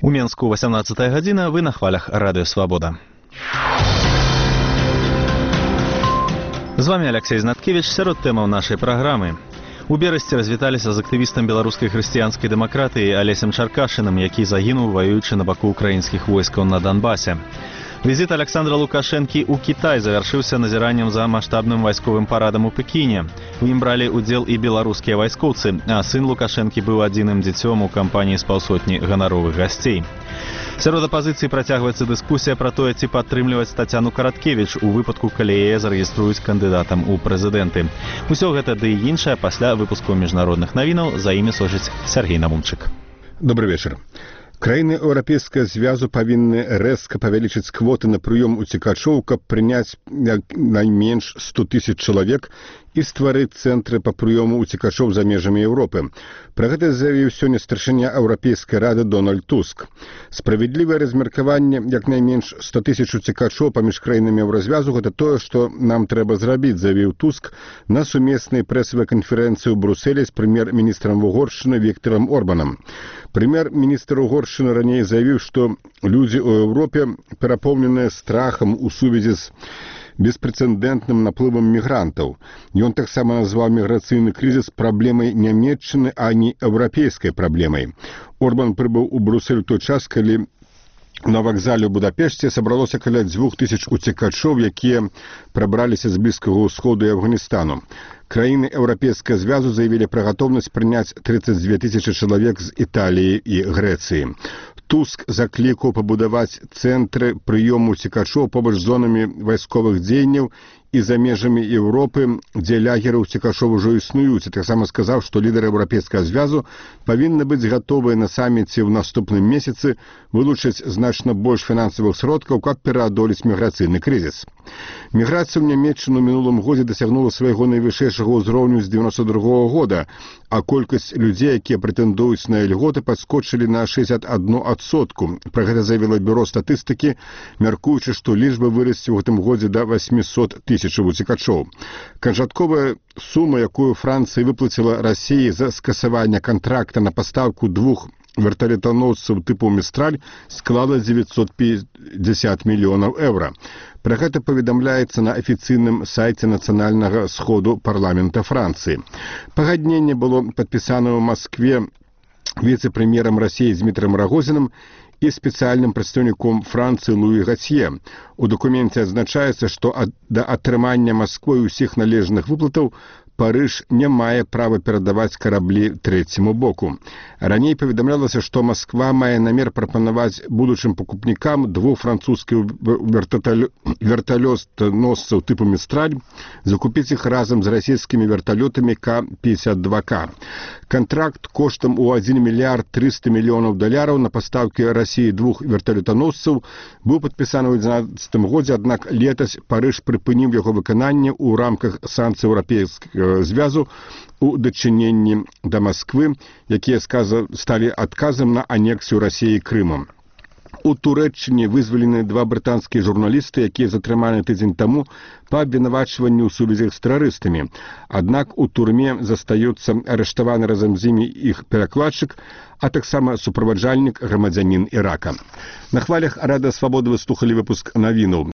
У Менску 18 гадзіна, вы на хвалях Радыё Свабода. З вами Алексей Знаткевич, сярод тэмаў нашай праграмы. У Берасці развіталіся з актывістам беларускай хрысціянскай дэмакратыі Алесем Чаркашыным, які загінуў, ваюючы на баку украінскіх войскаў на Донбасе. Візіт Александра Лукашэнкі ў Кітай завяршыўся назіраннем за маштабным вайсковым парадам у Пекіне. У ім бралі ўдзел і беларускія вайскоўцы, а сын Лукашэнкі быў адзіным дзіцём у кампаніі з паўсотні ганаровых гасцей. Сярод апазіцыі працягваецца дыскусія пра тое, ці падтрымліваць Тацяну Караткевіч у выпадку, калі яе зарэгіструюць кандыдатам у прэзідэнты. Усё гэта ды і іншае пасля выпуску міжнародных навінаў, за імі сочыць Сергей Намунчык. Добрый вечер. Краіны Еўрапейскага звязу павінны рэзка павялічыць квоты на прыём уцекачоў, каб прыняць найменш 100 000 чалавек і стварыць цэнтры па прыёму уцекачоў за межамі Еўропы. Пра гэта заявіў сёння старшыня Еўрапейскай рады Дональд Туск. Справядлівае размеркаванне як найменш 100 000 уцекачоў паміж краінамі Еўразвязу — гэта тое, што нам трэба зрабіць, заявіў Туск на сумеснай прэсавай канферэнцыі ў Брусэлі з прэм'ер-міністрам Угоршчыны Віктарам Орбанам. Прэм'ер-міністр Угоршчыны раней заявіў, што людзі ў Еўропе перапоўненыя страхам у сувязі з беспрэцэдэнтным наплывам мігрантаў. Ён таксама назваў міграцыйны крызіс праблемай нямецчыны, а не еўрапейскай праблемай. Орбан прыбыў у Брусэль у той час, калі на вакзале ў Будапешце сабралося каля 2000 уцекачоў, якія прабраліся з Блізкага ўсходу і Афганістану. Краіны Еўрапейскага звязу заявілі пра гатоўнасць прыняць 32 000 чалавек з Італіі і Грэцыі. Туск заклікаў пабудаваць цэнтры прыёму уцекачоў побач з зонамі вайсковых дзеянняў і за межамі Еўропы, дзе лагеры уцекачоў ужо існуюць, і таксама сказаў, што лідары Еўрапейскага звязу павінны быць гатовыя на саміце ў наступным месяцы вылучыць значна больш фінансавых сродкаў, каб пераадолець міграцыйны крызіс. Міграцыя ў Нямецчыну ў мінулым годзе дасягнула свайго найвышэйшага ўзроўню з 92 года, а колькасць людзей, якія прэтэндуюць на ільготы, падскочылі на 61%. Пра гэта заявіла бюро статыстыкі, мяркуючы, што лічба вырасце ў гэтым годзе да 800 000 уцекачоў. Канчатковая сума, якую Францыя выплаціла Расіі за скасаванне кантракта на пастаўку 2 верталётаносцаў тыпу «Містраль», склала 950 мільёнаў еўра. Пра гэта паведамляецца на афіцыйным сайце нацыянальнага сходу парламента Францыі. Пагадненне было падпісана ў Маскве віцэ-прэм'ерам Расіі Дмітрам Рагозінам і спецыяльным прадстаўніком Францыі Луі Гацье. У дакуменце адзначаецца, што да атрымання Масквой усіх належных выплатаў Парыж не мае права перадаваць караблі трэцяму боку. Раней паведамлялася, што Масква мае намер прапанаваць будучым пакупнікам 2 французскіх верталётаносцаў тыпу «Містраль», закупіць іх разам з расійскімі верталётамі К-52К. Кантракт коштам у $1 мільярд 300 мільёнаў на пастаўкі Расіі 2 верталётаносцаў быў падпісаны ў 2012 годзе, аднак летась Парыж прыпыніў яго выкананне ў рамках санкцый Еўрапейскага звязу у дачыненні да Масквы, якія сталі адказам на анексію Расіі Крымам. У Турэччыне вызвалены 2 брытанскія журналісты, якія затрыманы тыдзень таму па абвінавачванню ў сувязях з тэрарыстамі. Аднак у турме застаюцца арыштаваны разам з імі іх перакладчык, а таксама суправаджальнік, грамадзянін Ірака. На хвалях Радыё Свабода вы слухалі выпуск навінаў.